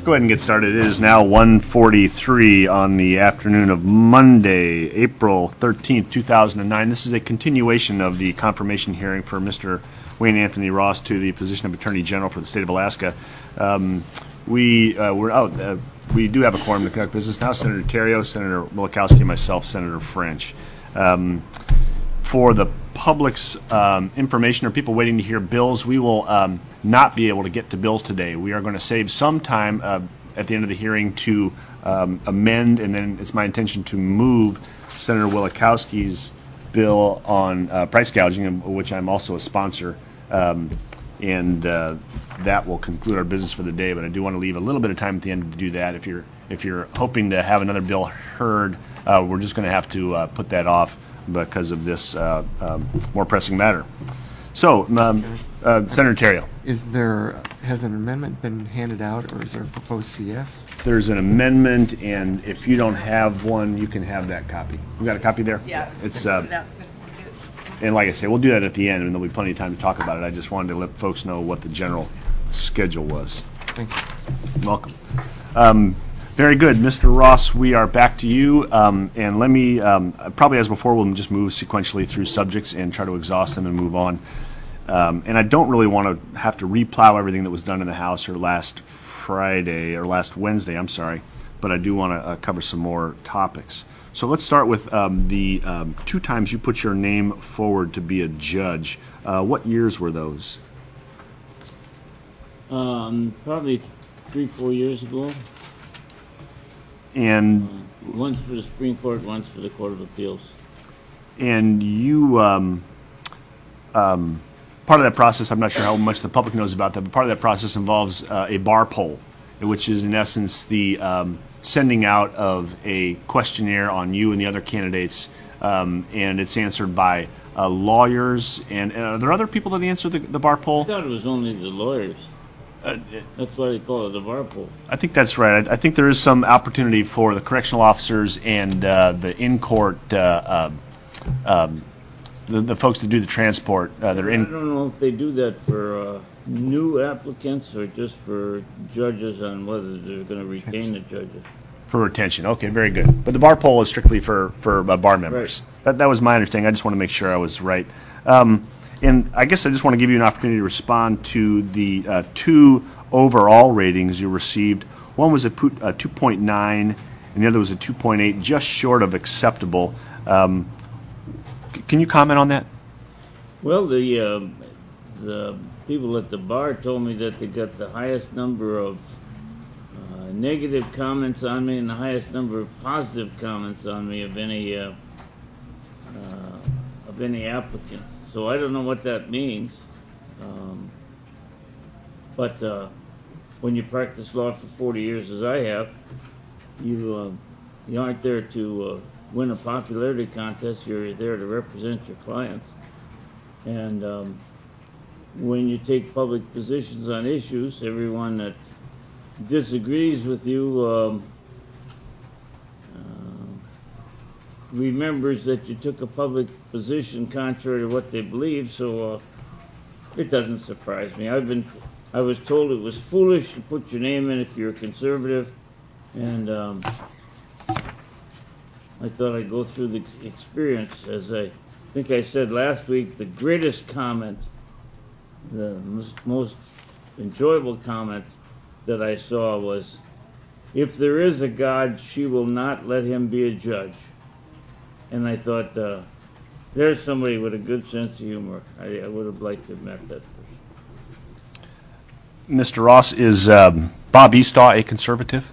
go ahead and get started. It is now 1:43 on the afternoon of Monday, April 13th, 2009. This is a continuation of the confirmation hearing for Mr. Wayne Anthony Ross to the position of Attorney General for the state of Alaska. We do have a quorum to conduct business now. Senator Terrio, Senator Milikowski, and myself, Senator French. For the public's information or people waiting to hear bills, we will not be able to get to bills today. We are going to save some time at the end of the hearing to amend, and then it's my intention to move Senator Milikowski's bill on price gouging, which I'm also a sponsor, and that will conclude our business for the day. But I do want to leave a little bit of time at the end to do that. If you're hoping to have another bill heard, we're just going to have to put that off because of this more pressing matter. So, Senator Terrio. Has an amendment been handed out, or is there a proposed CS? There's an amendment, and if you don't have one, you can have that copy. You got a copy there? Yeah. It's and like I say, we'll do that at the end, and there'll be plenty of time to talk about it. I just wanted to let folks know what the general schedule was. Thank you. Welcome. Very good. Mr. Ross, we are back to you. And let me, probably as before, we'll just move sequentially through subjects and try to exhaust them and move on. And I don't really want to have to replow everything that was done in the House last Wednesday, I'm sorry, but I do want to cover some more topics. So let's start with the 2 times you put your name forward to be a judge. What years were those? Probably 3-4 years ago. And once for the Supreme Court, once for the Court of Appeals. And you, part of that process, I'm not sure how much the public knows about that, but part of that process involves a bar poll, which is in essence the sending out of a questionnaire on you and the other candidates, and it's answered by lawyers. And are there other people that answer the bar poll? I thought it was only the lawyers. That's why they call it the bar poll. I think that's right. I think there is some opportunity for the correctional officers and the in-court, the folks that do the transport. That are in. I don't know if they do that for new applicants or just for judges on whether they're going to retain the judges. For retention. Okay, very good. But the bar poll is strictly for bar members. Right. That was my understanding. I just want to make sure I was right. And I guess I just want to give you an opportunity to respond to the 2 overall ratings you received. One was a 2.9, and the other was a 2.8, just short of acceptable. Can you comment on that? Well, the people at the bar told me that they got the highest number of negative comments on me and the highest number of positive comments on me of any applicant. So I don't know what that means, but when you practice law for 40 years, as I have, you aren't there to win a popularity contest. You're there to represent your clients. And when you take public positions on issues, everyone that disagrees with you remembers that you took a public position contrary to what they believe, so it doesn't surprise me. I was told it was foolish to put your name in if you're a conservative, and I thought I'd go through the experience. As I think I said last week, the greatest comment, the most enjoyable comment that I saw was, "If there is a God, she will not let him be a judge." And I thought, there's somebody with a good sense of humor. I would have liked to have met that person. Mr. Ross, is Bob Eastaugh a conservative?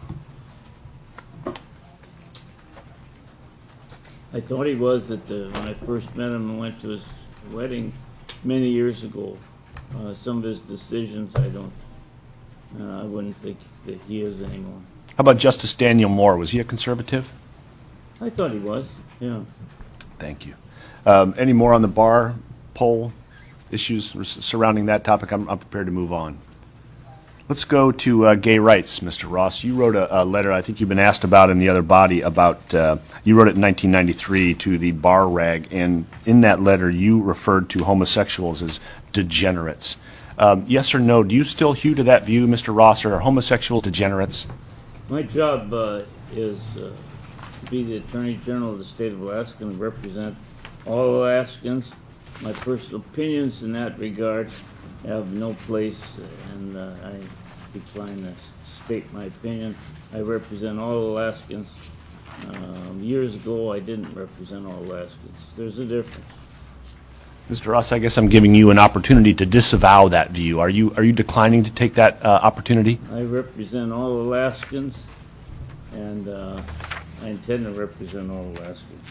I thought he was when I first met him and went to his wedding many years ago. Some of his decisions, I wouldn't think that he is anymore. How about Justice Daniel Moore? Was he a conservative? I thought he was, yeah. Thank you. Any more on the bar poll issues surrounding that topic? I'm prepared to move on. Let's go to gay rights, Mr. Ross. You wrote a letter I think you've been asked about in the other body about, you wrote it in 1993 to the bar rag, and in that letter you referred to homosexuals as degenerates. Yes or no, do you still hew to that view, Mr. Ross, or are homosexuals degenerates? My job is to be the Attorney General of the state of Alaska and represent all Alaskans. My personal opinions in that regard have no place, and I decline to state my opinion. I represent all Alaskans. Years ago, I didn't represent all Alaskans. There's a difference. Mr. Ross, I guess I'm giving you an opportunity to disavow that view. Are you declining to take that opportunity? I represent all Alaskans, and I intend to represent all Alaskans.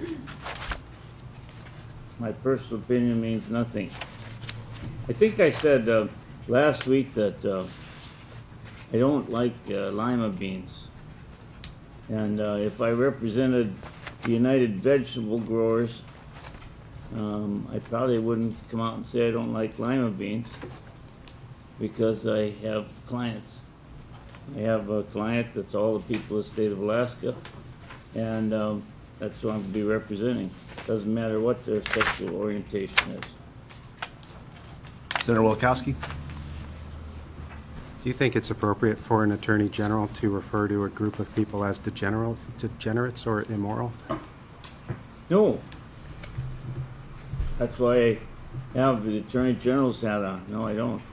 My personal opinion means nothing. I think I said last week that I don't like lima beans. And if I represented the United Vegetable Growers, I probably wouldn't come out and say I don't like lima beans, because I have clients. I have a client that's all the people of the state of Alaska, and that's who I'm going to be representing. Doesn't matter what their sexual orientation is. Senator Wielkowski? Do you think it's appropriate for an attorney general to refer to a group of people as degenerates or immoral? No. That's why I have the Attorney General's hat on. No, I don't.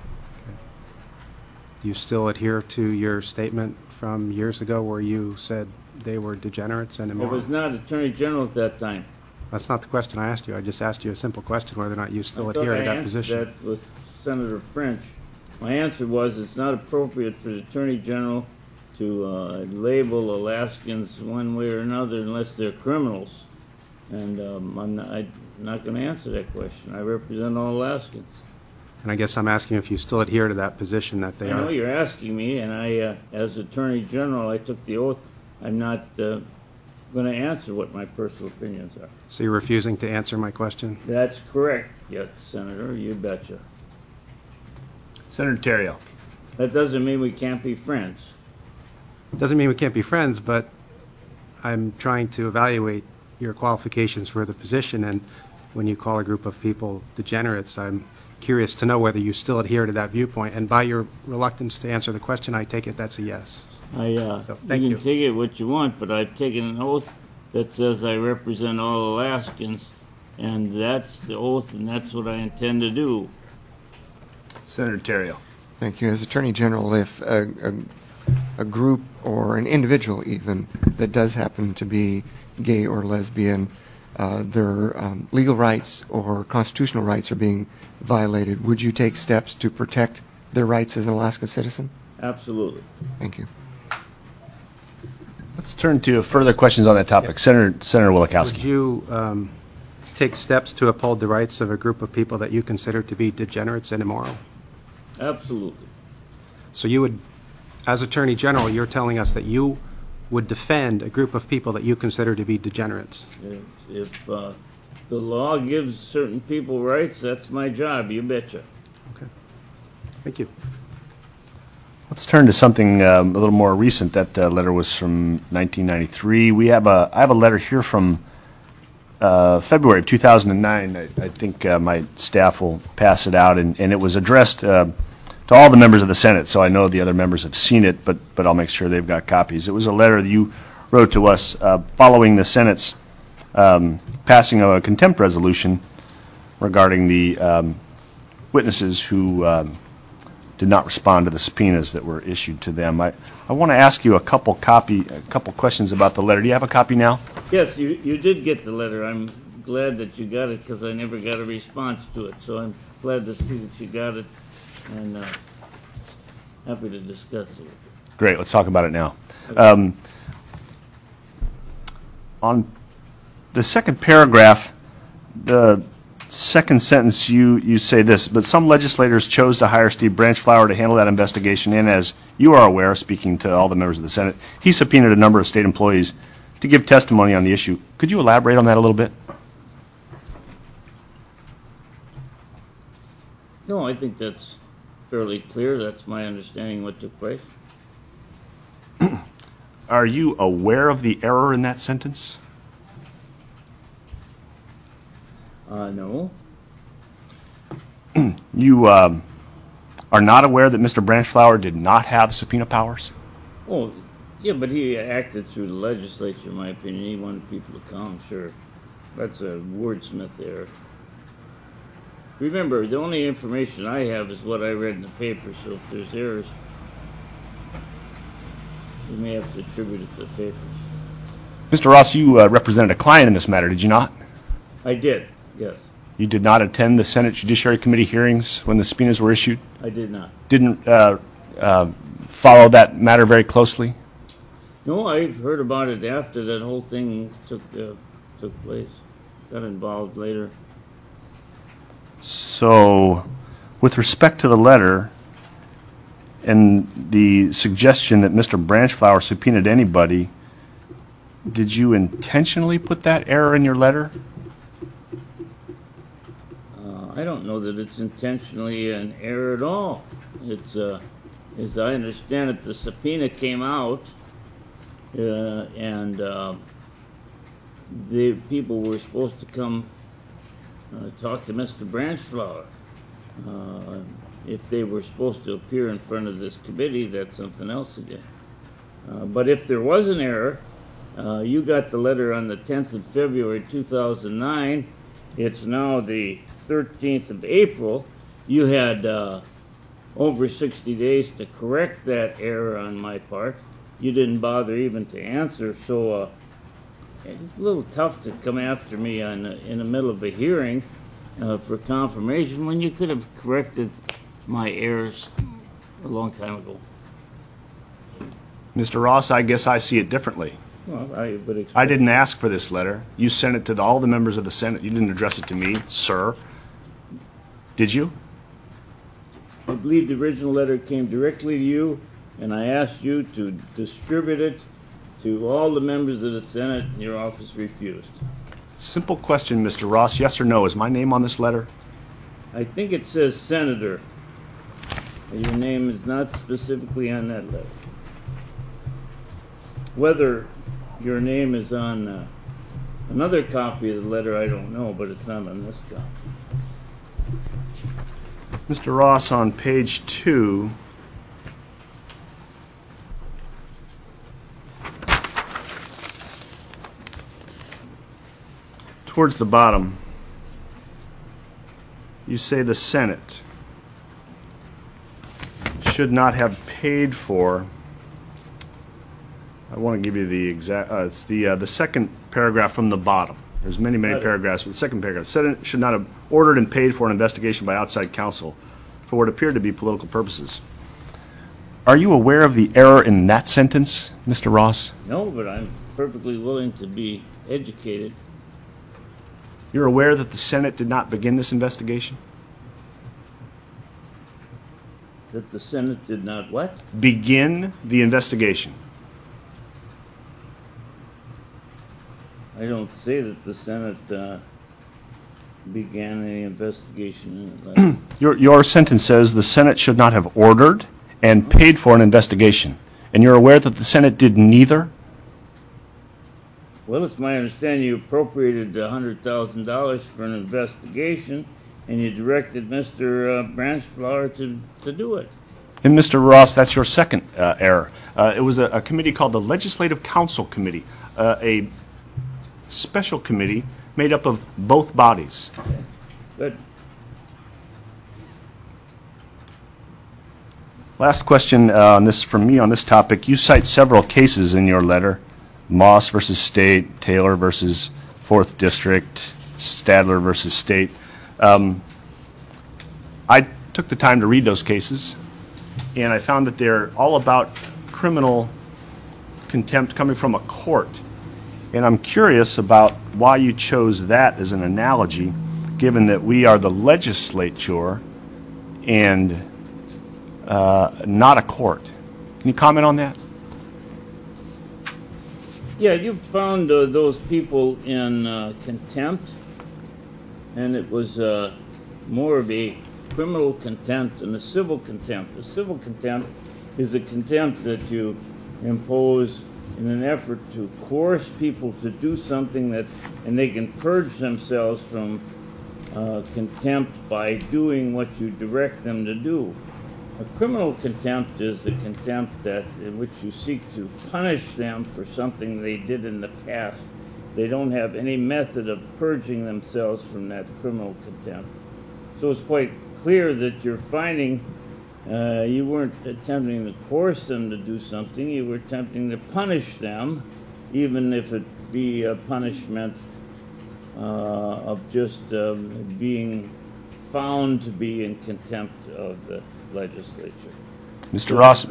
Do you still adhere to your statement from years ago where you said they were degenerates and I immoral? was not Attorney General at that time. That's not the question I asked you. I just asked you a simple question whether or not you still I thought adhere to I that answered position. that with Senator French. My answer was it's not appropriate for the Attorney General to label Alaskans one way or another unless they're criminals. And I'm not going to answer that question. I represent all Alaskans. And I guess I'm asking if you still adhere to that position that they I know are. you're asking me, and I, as Attorney General, I took the oath. I'm not going to answer what my personal opinions are. So you're refusing to answer my question? That's correct, yes, Senator, you betcha. Senator Terrio? That doesn't mean we can't be friends. Doesn't mean we can't be friends, but I'm trying to evaluate your qualifications for the position, and when you call a group of people degenerates, I'm curious to know whether you still adhere to that viewpoint. And by your reluctance to answer the question, I take it that's a yes. Thank You you. can take it what you want, but I've taken an oath that says I represent all Alaskans, and that's the oath, and that's what I intend to do. Senator Terrio? Thank you. As Attorney General, if a group or an individual even that does happen to be gay or lesbian, their legal rights or constitutional rights are being violated, would you take steps to protect their rights as an Alaska citizen? Absolutely. Thank you. Let's turn to further questions on that topic. Senator Wielkowski? Would you take steps to uphold the rights of a group of people that you consider to be degenerates and immoral? Absolutely. So you would, as Attorney General, you're telling us that you would defend a group of people that you consider to be degenerates. If the law gives certain people rights, that's my job, you betcha. Okay. Thank you. Let's turn to something a little more recent. That letter was from 1993. I have a letter here from February of 2009. I think my staff will pass it out, and it was addressed to all the members of the Senate, so I know the other members have seen it, but I'll make sure they've got copies. It was a letter that you wrote to us following the Senate's passing of a contempt resolution regarding the witnesses who did not respond to the subpoenas that were issued to them. I want to ask you a couple questions about the letter. Do you have a copy now? Yes, you did get the letter. I'm glad that you got it because I never got a response to it. So I'm glad to see that you got it, and happy to discuss it with you. Great. Let's talk about it now. On the second paragraph, the second sentence, you say this: but some legislators chose to hire Steve Branchflower to handle that investigation, and as you are aware, speaking to all the members of the Senate, he subpoenaed a number of state employees to give testimony on the issue. Could you elaborate on that a little bit? No, I think that's fairly clear. That's my understanding of what took place. Are you aware of the error in that sentence? No. You are not aware that Mr. Branchflower did not have subpoena powers? Oh, yeah, but he acted through the legislature, in my opinion. He wanted people to come, sure. That's a wordsmith there. Remember, the only information I have is what I read in the paper, so if there's errors, you may have to attribute it to the papers. Mr. Ross, you represented a client in this matter, did you not? I did, yes. You did not attend the Senate Judiciary Committee hearings when the subpoenas were issued? I did not. Didn't follow that matter very closely? No, I heard about it after that whole thing took place. Got involved later. So, with respect to the letter and the suggestion that Mr. Branchflower subpoenaed anybody, did you intentionally put that error in your letter? I don't know that it's intentionally an error at all. It's, as I understand it, the subpoena came out, and the people were supposed to come talk to Mr. Branchflower. If they were supposed to appear in front of this committee, that's something else again. But if there was an error, you got the letter on the 10th of February 2009. It's now the 13th of April. You had over 60 days to correct that error on my part. You didn't bother even to answer, so it's a little tough to come after me in the middle of a hearing for confirmation when you could have corrected my errors a long time ago. Mr. Ross, I guess I see it differently. Well, I would expect. I didn't ask for this letter. You sent it to all the members of the Senate. You didn't address it to me, sir. Did you? I believe the original letter came directly to you, and I asked you to distribute it to all the members of the Senate, and your office refused. Simple question, Mr. Ross. Yes or no? Is my name on this letter? I think it says Senator. Your name is not specifically on that letter. Whether your name is on another copy of the letter, I don't know, but it's not on this copy. Mr. Ross, on page 2, towards the bottom, you say the Senate should not have paid for. I want to give you the exact. It's the second paragraph from the bottom. There's many paragraphs, but the second paragraph. Senate should not have ordered and paid for an investigation by outside counsel for what appeared to be political purposes. Are you aware of the error in that sentence, Mr. Ross? No, but I'm perfectly willing to be educated. You're aware that the Senate did not begin this investigation? That the Senate did not what? Begin the investigation. I don't say that the Senate began any investigation. Your sentence says the Senate should not have ordered and paid for an investigation. And you're aware that the Senate did neither? Well, it's my understanding you appropriated $100,000 for an investigation, and you directed Mr. Branchflower to do it. And Mr. Ross, that's your second error. It was a committee called the Legislative Council Committee, a special committee made up of both bodies. Okay. Good. Last question on this from me on this topic. You cite several cases in your letter: Moss versus State, Taylor versus 4th District, Stadler versus State. I took the time to read those cases, and I found that they're all about criminal contempt coming from a court. And I'm curious about why you chose that as an analogy, given that we are the legislature and not a court. Can you comment on that? Yeah, you found those people in contempt, and it was more of a criminal contempt than a civil contempt. A civil contempt is a contempt that you impose in an effort to coerce people to do something that, and they can purge themselves from contempt by doing what you direct them to do. A criminal contempt is the contempt that in which you seek to punish them for something they did in the past. They don't have any method of purging themselves from that criminal contempt. So it's quite clear that you're finding you weren't attempting to force them to do something, you were attempting to punish them, even if it be a punishment of just being found to be in contempt of the legislature. Mr. Ross,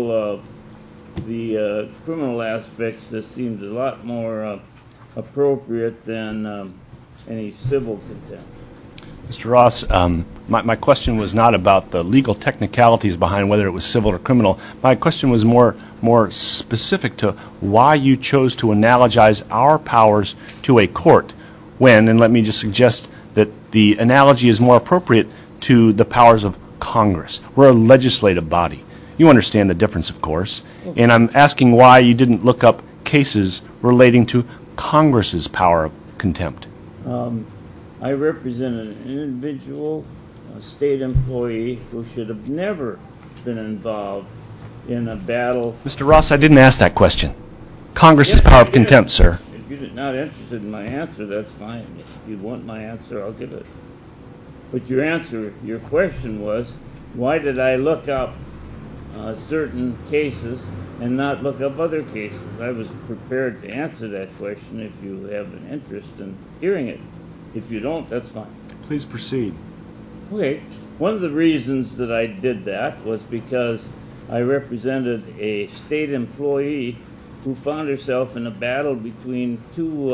The criminal aspects, this seems a lot more appropriate than any civil contempt. Mr. Ross, my question was not about the legal technicalities behind whether it was civil or criminal. My question was more specific to why you chose to analogize our powers to a court when, and let me just suggest that the analogy is more appropriate to the powers of Congress. We're a legislative body. You understand the difference, of course, and I'm asking why you didn't look up cases relating to Congress's power of contempt. I represent an individual, a state employee who should have never been involved in a battle. Mr. Ross, I didn't ask that question. Congress's Yes, power you of contempt, did. sir. If you're not interested in my answer, that's fine. If you want my answer, I'll give it. But your question was, why did I look up certain cases and not look up other cases? I was prepared to answer that question if you have an interest in hearing it. If you don't, that's fine. Please proceed. Okay. One of the reasons that I did that was because I represented a state employee who found herself in a battle between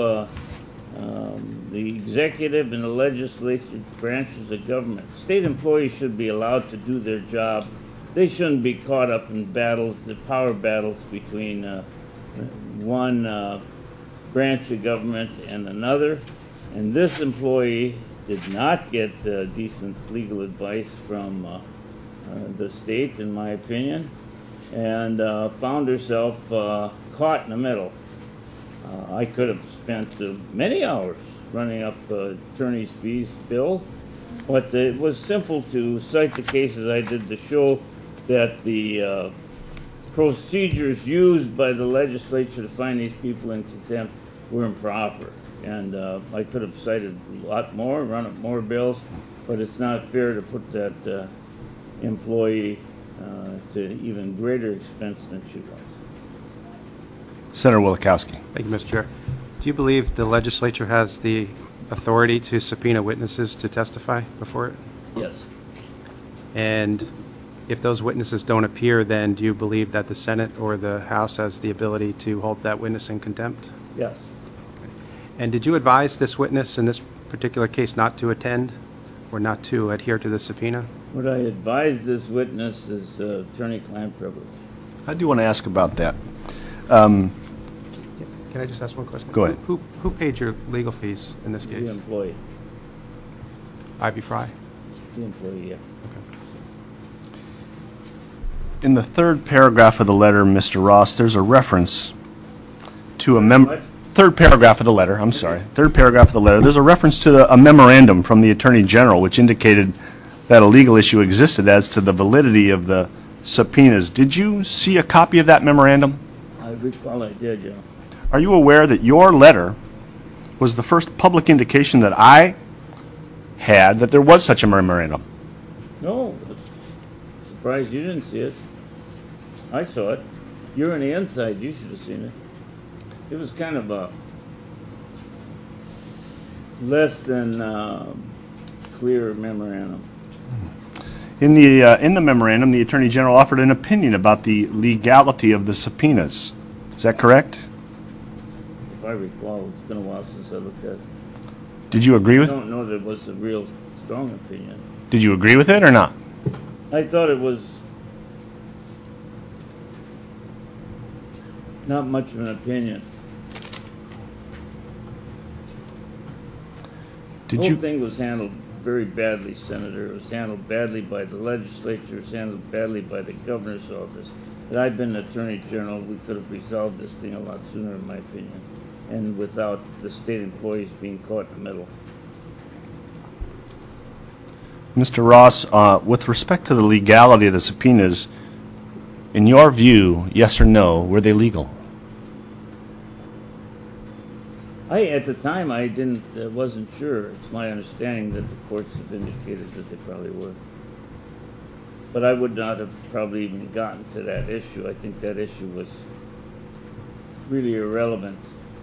the executive and the legislative branches of government. State employees should be allowed to do their job. They shouldn't be caught up in battles, the power battles between one branch of government and another. And this employee did not get decent legal advice from the state, in my opinion, and found herself caught in the middle. I could have spent many hours running up attorney's fees bills, but it was simple to cite the cases I did to show that the procedures used by the legislature to find these people in contempt were improper. And I could have cited a lot more, run up more bills, but it's not fair to put that employee to even greater expense than she was. Senator Wielechowski. Thank you, Mr. Chair. Do you believe the legislature has the authority to subpoena witnesses to testify before it? Yes. And if those witnesses don't appear, then do you believe that the Senate or the House has the ability to hold that witness in contempt? Yes. And did you advise this witness in this particular case not to attend or not to adhere to the subpoena? What I advised this witness is attorney-client privilege. I do want to ask about that. Can I just ask one question? Go ahead. Who paid your legal fees in this case? The employee. Ivy Fry? The employee, yeah. In the third paragraph of the letter, Mr. Ross, there's a reference to a What? third paragraph of the letter, I'm sorry, third paragraph of the letter, there's a reference to a memorandum from the Attorney General which indicated that a legal issue existed as to the validity of the subpoenas. Did you see a copy of that memorandum? I recall I did, yeah. Are you aware that your letter was the first public indication that I had that there was such a memorandum? No, surprised you didn't see it. I saw it. You're on the inside. You should have seen it. It was kind of a less than clear memorandum. In the memorandum, the Attorney General offered an opinion about the legality of the subpoenas. Is that correct? If I recall, it's been a while since I looked at it. Did you agree I with? don't know that it was a real strong opinion. Did you agree with it or not? I thought it was not much of an opinion. Did The whole you? thing was handled very badly, Senator. It was handled badly by the legislature. It was handled badly by the governor's office. Had I been Attorney General, we could have resolved this thing a lot sooner, in my opinion, and without the state employees being caught in the middle. Mr. Ross, with respect to the legality of the subpoenas, in your view, yes or no, were they legal? At the time, I wasn't sure. It's my understanding that the courts have indicated that they probably were. But I would not have probably even gotten to that issue. I think that issue was really irrelevant.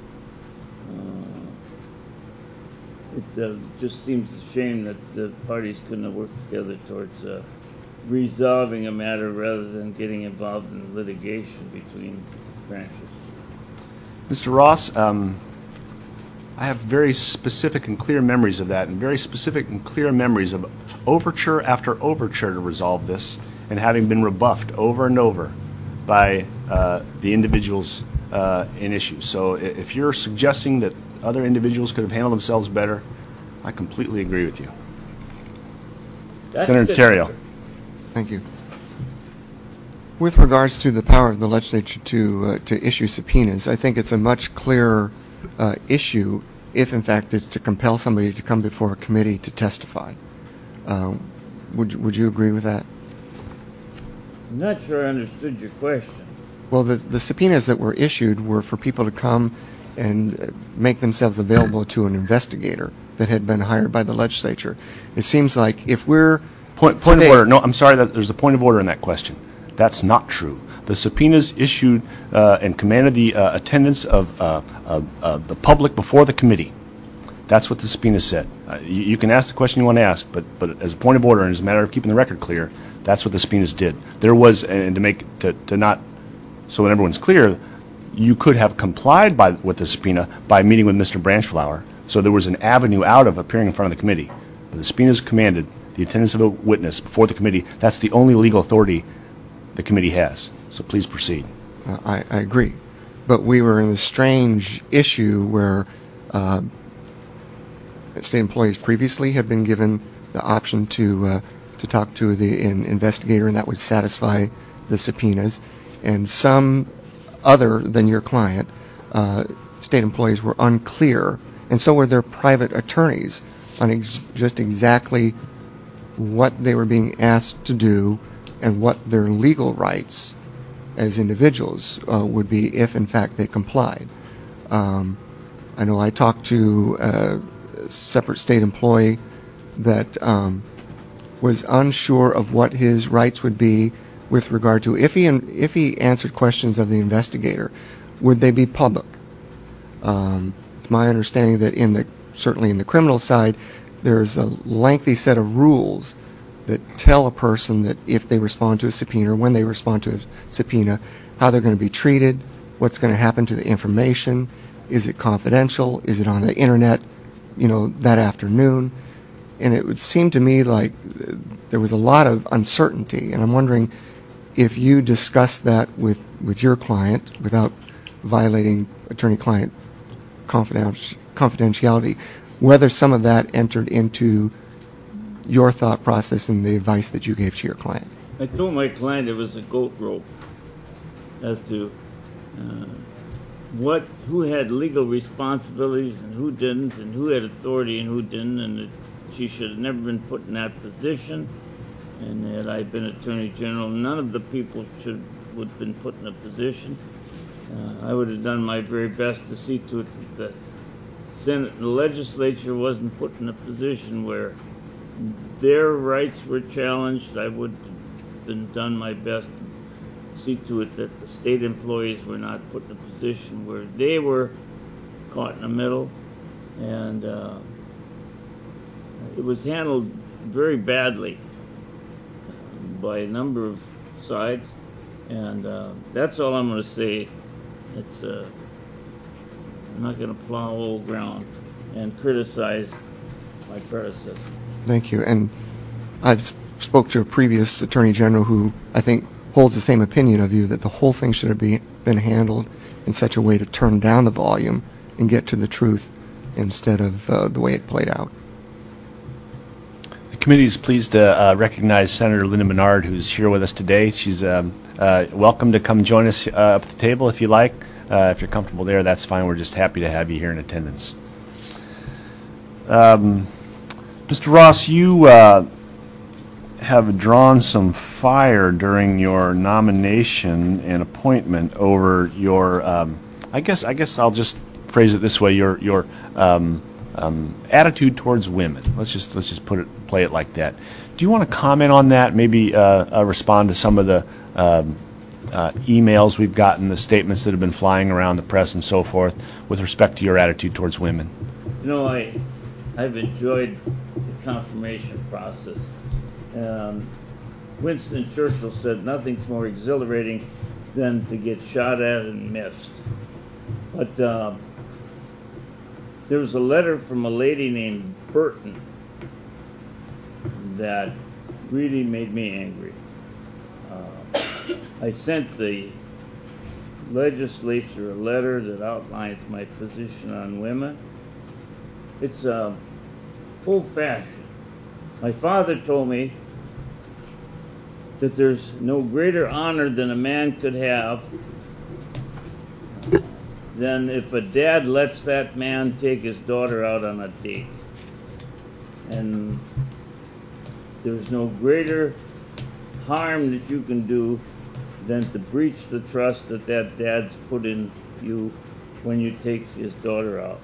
It just seems a shame that the parties couldn't have worked together towards resolving a matter rather than getting involved in litigation between branches. Mr. Ross, I have very specific and clear memories of that, and very specific and clear memories of overture after overture to resolve this, and having been rebuffed over and over by the individuals in issue. So if you're suggesting that other individuals could have handled themselves better, I completely agree with you. Senator Terrio. Thank you. With regards to the power of the legislature to issue subpoenas, I think it's a much clearer issue if, in fact, it's to compel somebody to come before a committee to testify. Would you agree with that? I'm not sure I understood your question. Well, the subpoenas that were issued were for people to come and make themselves available to an investigator that had been hired by the legislature. It seems like if we're Point of order. No, I'm sorry. There's a point of order in that question. That's not true. The subpoenas issued and commanded the attendance of the public before the committee. That's what the subpoena said. You can ask the question you want to ask, but as a point of order and as a matter of keeping the record clear, that's what the subpoenas did. There was, and to not, so when everyone's clear, you could have complied with the subpoena by meeting with Mr. Branchflower. So there was an avenue out of appearing in front of the committee. But the subpoenas commanded the attendance of a witness before the committee. That's the only legal authority the committee has. So please proceed. I agree. But we were in a strange issue where state employees previously had been given the option to talk to the investigator, and that would satisfy the subpoenas. And some other than your client, state employees were unclear, and so were their private attorneys on just exactly what they were being asked to do and what their legal rights as individuals would be if, in fact, they complied. I know I talked to a separate state employee that was unsure of what his rights would be with regard to if he answered questions of the investigator, would they be public? It's my understanding that certainly in the criminal side, there's a lengthy set of rules that tell a person that if they respond to a subpoena or when they respond to a subpoena, how they're going to be treated, what's going to happen to the information, is it confidential, is it on the internet, that afternoon. And it would seem to me like there was a lot of uncertainty, and I'm wondering if you discussed that with your client without violating attorney-client confidentiality, whether some of that entered into your thought process and the advice that you gave to your client. I told my client it was a goat rope as to who had legal responsibilities and who didn't, and who had authority and who didn't, and that she should have never been put in that position, and that I'd been Attorney General. None of the people would have been put in a position. I would have done my very best to see to it that the Senate and the legislature wasn't put in a position where their rights were challenged. I would have done my best to see to it that the state employees were not put in a position where they were caught in the middle. And it was handled very badly by a number of sides. And that's all I'm going to say. I'm not going to plow old ground and criticize my predecessor. Thank you. And I've spoke to a previous Attorney General who I think holds the same opinion of you, that the whole thing should have been handled in such a way to turn down the volume and get to the truth instead of the way it played out. The committee is pleased to recognize Senator Linda Menard, who's here with us today. She's welcome to come join us up at the table if you like. If you're comfortable there, that's fine. We're just happy to have you here in attendance. Mr. Ross, you have drawn some fire during your nomination and appointment over your, I guess I'll just phrase it this way: your attitude towards women. Let's just play it like that. Do you want to comment on that? Maybe respond to some of the emails we've gotten, the statements that have been flying around the press and so forth, with respect to your attitude towards women. You know, I've enjoyed the confirmation process. Winston Churchill said nothing's more exhilarating than to get shot at and missed. But there was a letter from a lady named Burton that really made me angry. I sent the legislature a letter that outlines my position on women. It's old-fashioned. My father told me that there's no greater honor than a man could have than if a dad lets that man take his daughter out on a date. And there's no greater harm that you can do than to breach the trust that dad's put in you when you take his daughter out.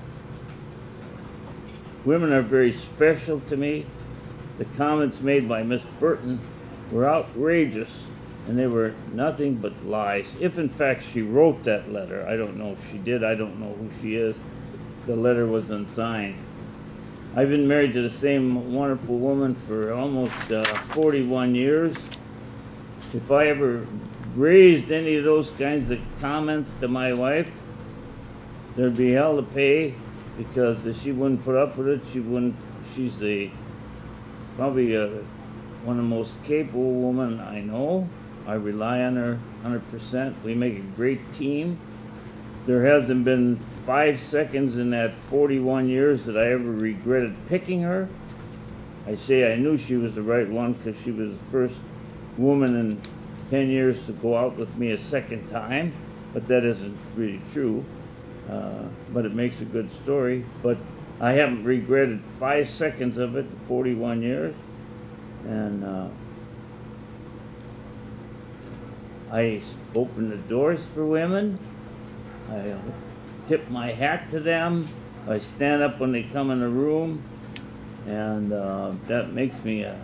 Women are very special to me. The comments made by Miss Burton were outrageous, and they were nothing but lies. If in fact she wrote that letter, I don't know if she did, I don't know who she is. The letter was unsigned. I've been married to the same wonderful woman for almost 41 years. If I ever raised any of those kinds of comments to my wife, there'd be hell to pay, because if she wouldn't put up with it, she's probably one of the most capable women I know. I rely on her 100%. We make a great team. There hasn't been 5 seconds in that 41 years that I ever regretted picking her. I say I knew she was the right one because she was the first woman in 10 years to go out with me a second time, but that isn't really true. But it makes a good story. But I haven't regretted 5 seconds of it in 41 years. And I open the doors for women. I tip my hat to them. I stand up when they come in the room. And that makes me a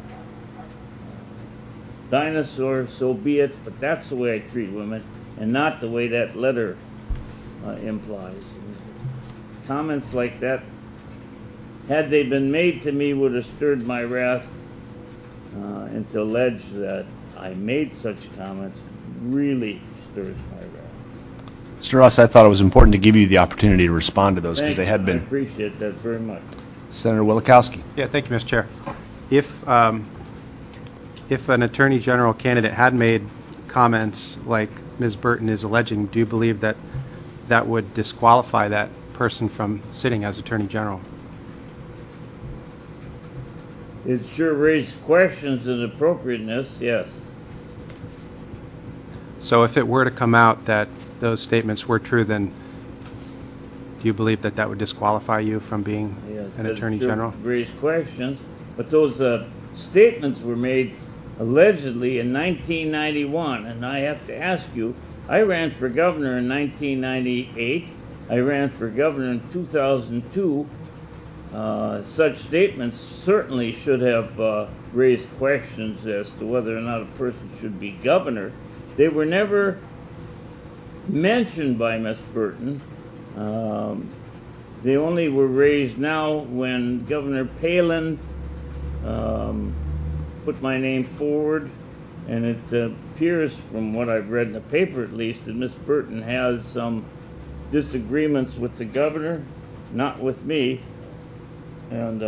dinosaur, so be it. But that's the way I treat women, and not the way that letter implies. Comments like that, had they been made to me, would have stirred my wrath, and to allege that I made such comments really stirs my wrath. Mr. Ross, I thought it was important to give you the opportunity to respond to those because they had been. I appreciate that very much. Senator Wielechowski. Yeah, thank you, Mr. Chair. If an Attorney General candidate had made comments like Ms. Burton is alleging, do you believe that that would disqualify that person from sitting as Attorney General? It sure raised questions of appropriateness, yes. So if it were to come out that those statements were true, then do you believe that that would disqualify you from being an Attorney General? Raised questions, but those statements were made allegedly in 1991, and I have to ask you, I ran for governor in 1998, I ran for governor in 2002. Such statements certainly should have raised questions as to whether or not a person should be governor. They were never mentioned by Ms. Burton. They only were raised now when Governor Palin put my name forward, and it appears from what I've read in the paper at least that Ms. Burton has some disagreements with the governor, not with me. And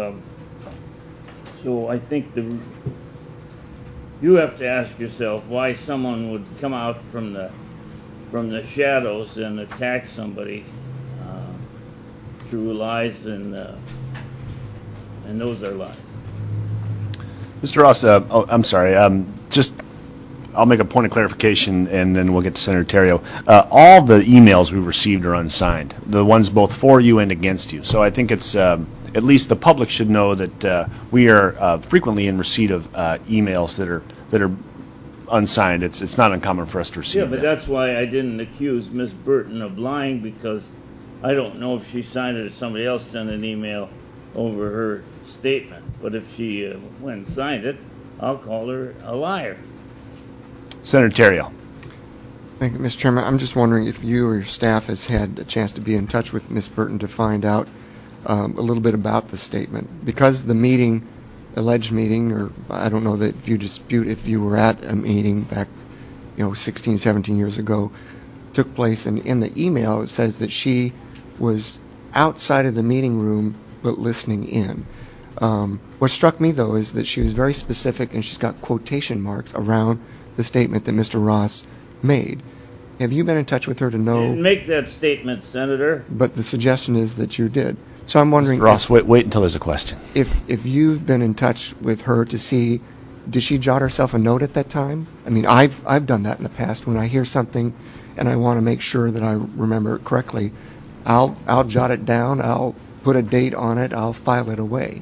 so I think you have to ask yourself why someone would come out from the shadows and attack somebody through lies, and those are lies. Mr. Ross, I'm sorry. I'll make a point of clarification, and then we'll get to Senator Terrio. All the emails we received are unsigned, the ones both for you and against you. So I think it's at least the public should know that we are frequently in receipt of emails that are unsigned. It's not uncommon for us to receive Yeah, but that. that's why I didn't accuse Ms. Burton of lying, because I don't know if she signed it or somebody else sent an email over her statement. But if she went and signed it, I'll call her a liar. Senator Terrio. Thank you, Mr. Chairman. I'm just wondering if you or your staff has had a chance to be in touch with Ms. Burton to find out a little bit about the statement. Because the meeting, alleged meeting, or I don't know that if you dispute if you were at a meeting back, 16, 17 years ago, took place, and in the email it says that she was outside of the meeting room but listening in. What struck me, though, is that she was very specific, and she's got quotation marks around the statement that Mr. Ross made. Have you been in touch with her to I know? didn't make that statement, Senator. But the suggestion is that you did. So I'm wondering Ross, wait until there's a question. if you've been in touch with her to see, did she jot herself a note at that time? I mean, I've done that in the past. When I hear something and I want to make sure that I remember it correctly, I'll jot it down. I'll put a date on it. I'll file it away.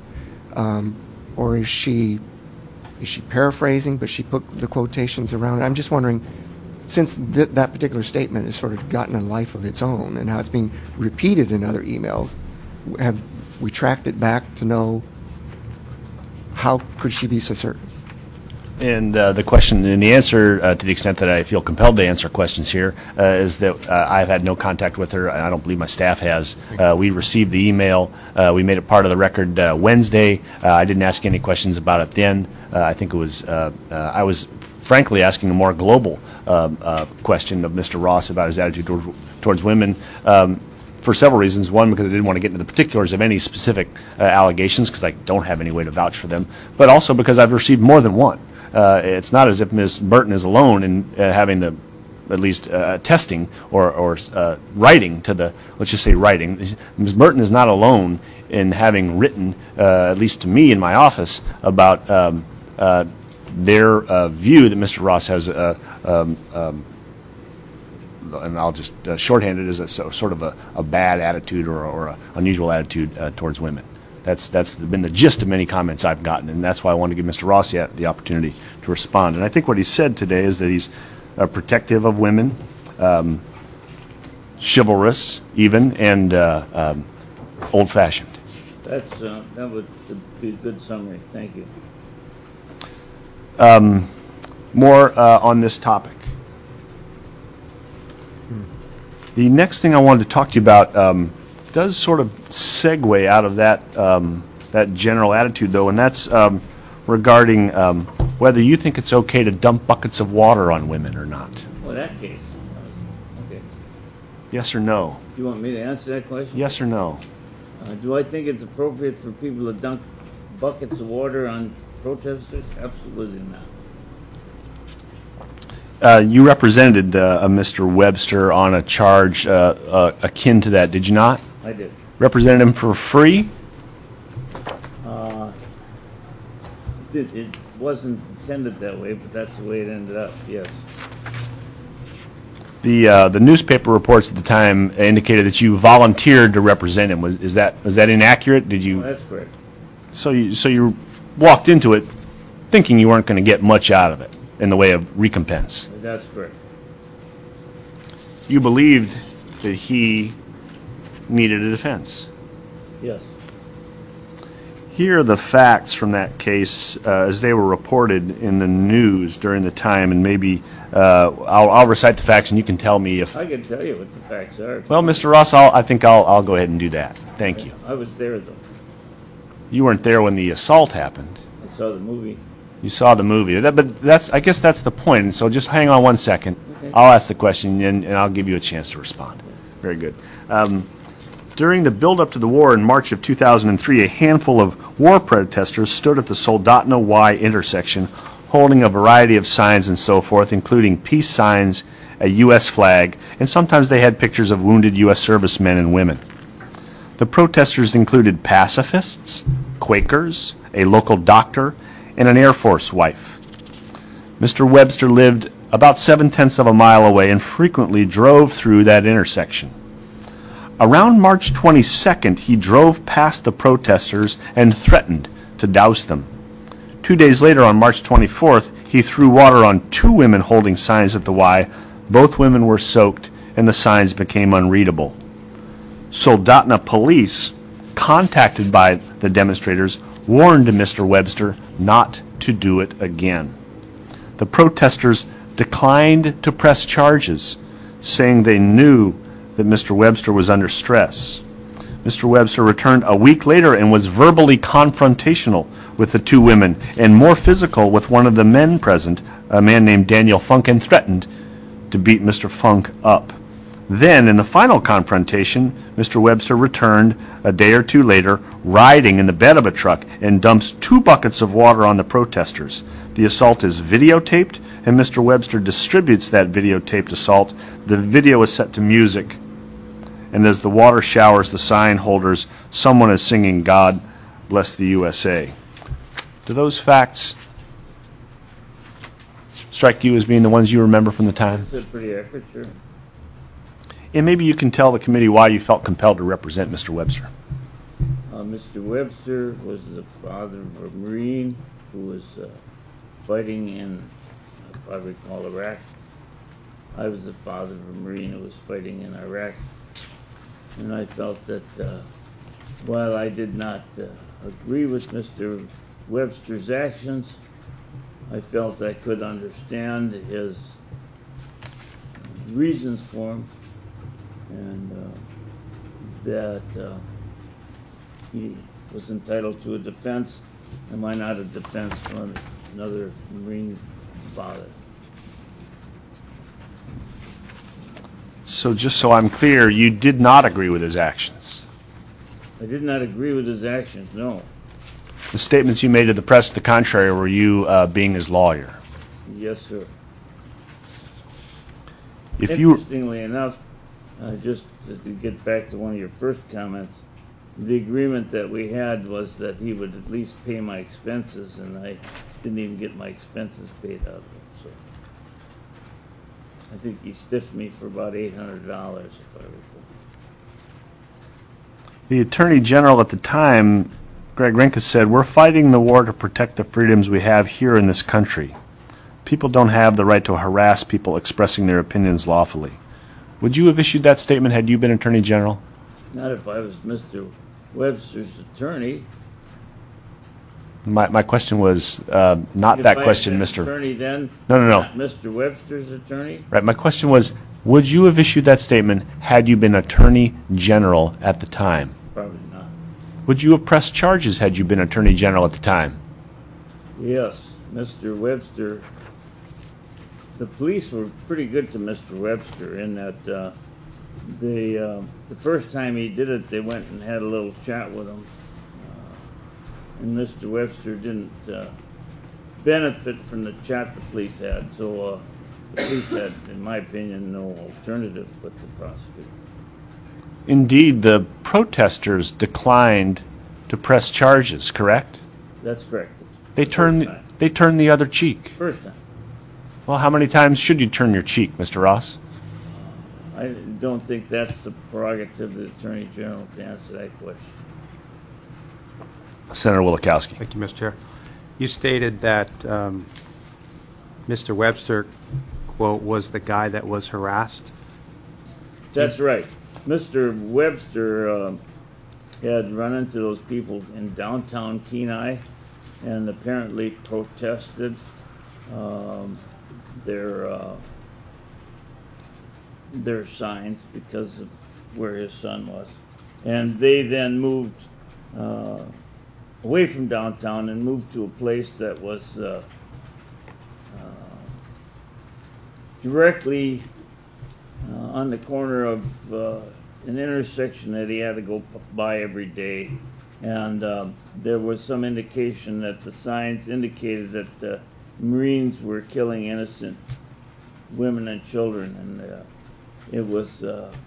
Or is she paraphrasing, but she put the quotations around it? I'm just wondering, since that particular statement has sort of gotten a life of its own and how it's being repeated in other emails, have we tracked it back to know how could she be so certain? And the question and the answer, to the extent that I feel compelled to answer questions here, is that I've had no contact with her. I don't believe my staff has. We received the email. We made it part of the record Wednesday. I didn't ask any questions about it then. I think it was, I was frankly asking a more global question of Mr. Ross about his attitude towards women. For several reasons. One, because I didn't want to get into the particulars of any specific allegations, because I don't have any way to vouch for them, but also because I've received more than one. It's not as if Ms. Burton is alone in having the, at least testing or writing to the, let's just say writing. Ms. Burton is not alone in having written, at least to me in my office, about their view that Mr. Ross has and I'll just shorthand it as a sort of a bad attitude or an unusual attitude towards women. That's been the gist of many comments I've gotten, and that's why I want to give Mr. Ross the opportunity to respond. And I think what he said today is that he's protective of women, chivalrous even, and old-fashioned. That would be a good summary. Thank you. More on this topic. The next thing I wanted to talk to you about does sort of segue out of that general attitude, though, and that's regarding whether you think it's okay to dump buckets of water on women or not. Well, that case. Okay. Yes or no? Do you want me to answer that question? Yes or no? Do I think it's appropriate for people to dunk buckets of water on protesters? Absolutely not. You represented Mr. Webster on a charge akin to that, did you not? I did. Represented him for free? It wasn't intended that way, but that's the way it ended up, yes. The newspaper reports at the time indicated that you volunteered to represent him. Was that inaccurate? Did you? Oh, that's correct. So you walked into it thinking you weren't going to get much out of it in the way of recompense. That's correct. You believed that he needed a defense. Yes. Here are the facts from that case as they were reported in the news during the time, and maybe I'll recite the facts and you can tell me if... I can tell you what the facts are. Well, Mr. Ross, I think I'll go ahead and do that. Thank you. I was there, though. You weren't there when the assault happened. I saw the movie. You saw the movie. But I guess that's the point. And so just hang on 1 second. Okay. I'll ask the question and I'll give you a chance to respond. Very good. During the build-up to the war in March of 2003, a handful of war protesters stood at the Soldotna Y intersection holding a variety of signs and so forth, including peace signs, a U.S. flag, and sometimes they had pictures of wounded U.S. servicemen and women. The protesters included pacifists, Quakers, a local doctor, and an Air Force wife. Mr. Webster lived about 7/10 of a mile away and frequently drove through that intersection. Around March 22nd, he drove past the protesters and threatened to douse them. 2 days later, on March 24th, he threw water on 2 women holding signs at the Y. Both women were soaked, and the signs became unreadable. Soldotna police, contacted by the demonstrators, warned Mr. Webster not to do it again. The protesters declined to press charges, saying they knew that Mr. Webster was under stress. Mr. Webster returned a week later and was verbally confrontational with the 2 women and more physical with one of the men present, a man named Daniel Funk, and threatened to beat Mr. Funk up. Then, in the final confrontation, Mr. Webster returned a day or 2 later, riding in the bed of a truck, and dumps 2 buckets of water on the protesters. The assault is videotaped, and Mr. Webster distributes that videotaped assault. The video is set to music, and as the water showers the sign holders, someone is singing "God Bless the USA." Do those facts strike you as being the ones you remember from the time? That's pretty accurate, sure. And maybe you can tell the committee why you felt compelled to represent Mr. Webster. Mr. Webster was the father of a Marine who was fighting in, if I recall, Iraq. I was the father of a Marine who was fighting in Iraq. And I felt that while I did not agree with Mr. Webster's actions, I felt I could understand his reasons for him, and that he was entitled to a defense, and why not a defense from another Marine father. So just so I'm clear, you did not agree with his actions. I did not agree with his actions, no. The statements you made to the press to the contrary were you being his lawyer. Yes, sir. If you, Interestingly enough, just to get back to one of your first comments, the agreement that we had was that he would at least pay my expenses, and I didn't even get my expenses paid out of it. So I think he stiffed me for about $800, if I recall. the Attorney General at the time, Greg Rinkus, said, "We're fighting the war to protect the freedoms we have here in this country. People don't have the right to harass people expressing their opinions lawfully." Would you have issued that statement had you been Attorney General? Not if I was Mr. Webster's attorney. My question was not that question, If I had been Mr. attorney then, No, no, no. not Mr. Webster's attorney? Right. My question was, would you have issued that statement had you been Attorney General at the time? Probably not. Would you have pressed charges had you been Attorney General at the time? Yes, Mr. Webster. The police were pretty good to Mr. Webster in that the first time he did it, they went and had a little chat with him, and Mr. Webster didn't benefit from the chat the police had. So the police had, in my opinion, no alternative but to prosecute. Indeed, the protesters declined to press charges, correct? That's correct. They turned the other cheek. First time. Well, how many times should you turn your cheek, Mr. Ross? I don't think that's the prerogative of the Attorney General to answer that question. Senator Wielechowski. Thank you, Mr. Chair. You stated that Mr. Webster, quote, was the guy that was harassed. That's right. Mr. Webster had run into those people in downtown Kenai and apparently protested their signs because of where his son was. And they then moved away from downtown and moved to a place that was directly on the corner of an intersection that he had to go by every day. And there was some indication that the signs indicated that the Marines were killing innocent women and children, and it was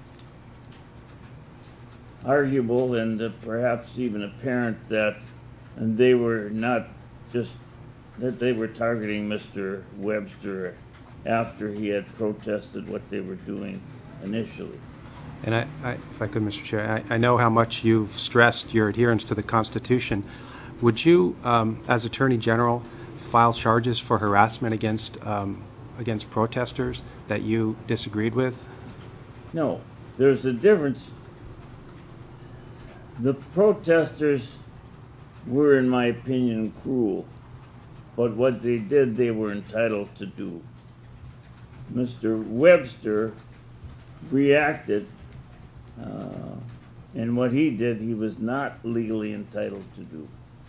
arguable and perhaps even apparent that they were not just that they were targeting Mr. Webster after he had protested what they were doing initially. And if I could, Mr. Chair, I know how much you've stressed your adherence to the Constitution. Would you, as Attorney General, file charges for harassment against protesters that you disagreed with? No, there's a difference. The protesters were, in my opinion, cruel, but what they did, they were entitled to do. Mr. Webster reacted, and what he did, he was not legally entitled to do.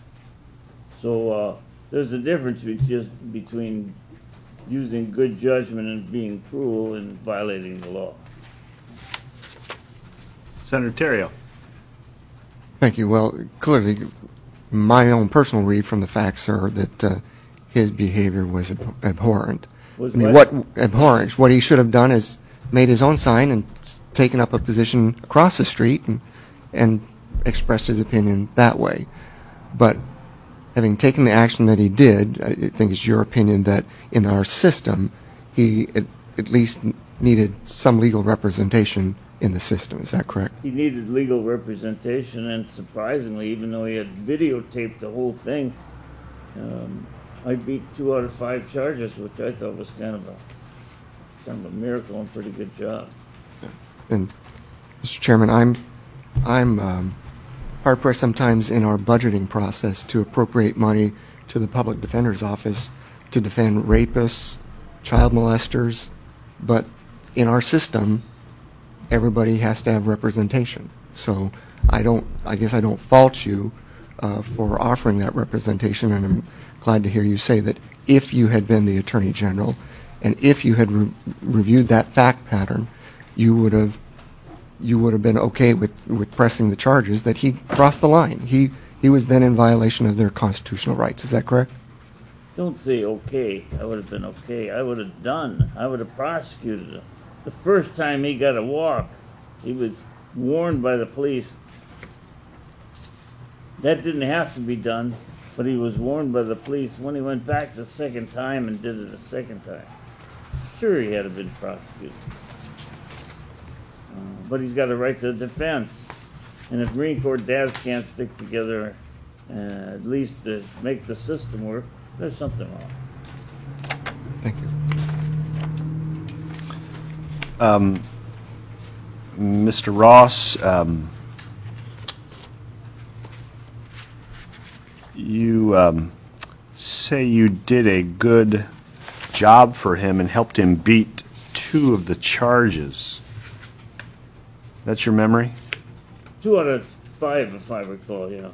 So there's a difference between using good judgment and being cruel and violating the law. Senator Terrio. Thank you. Well, clearly, my own personal read from the facts are that his behavior was abhorrent. Was I mean, what? Abhorrent? What he should have done is made his own sign and taken up a position across the street and expressed his opinion that way. But having taken the action that he did, I think it's your opinion that in our system, he at least needed some legal representation in the system. Is that correct? He needed legal representation, and surprisingly, even though he had videotaped the whole thing, I beat 2 out of 5 charges, which I thought was kind of a miracle and pretty good job. And Mr. Chairman, I'm hard pressed sometimes in our budgeting process to appropriate money to the public defender's office to defend rapists, child molesters, but in our system, everybody has to have representation. So I guess I don't fault you for offering that representation, and I'm glad to hear you say that if you had been the Attorney General and if you had reviewed that fact pattern, you would have been okay with pressing the charges that he crossed the line. He was then in violation of their constitutional rights. Is that correct? Don't say okay. I would have been okay. I would have done. I would have prosecuted him. The first time he got a walk, he was warned by the police. That didn't have to be done, but he was warned by the police. When he went back the second time and did it a second time, sure, he had been prosecuted. But he's got a right to defense. And if Marine Corps dads can't stick together, at least to make the system work, there's something wrong. Thank you. Mr. Ross, you say you did a good job for him and helped him beat 2 of the charges. That's your memory? 2 out of 5, if I recall, yeah.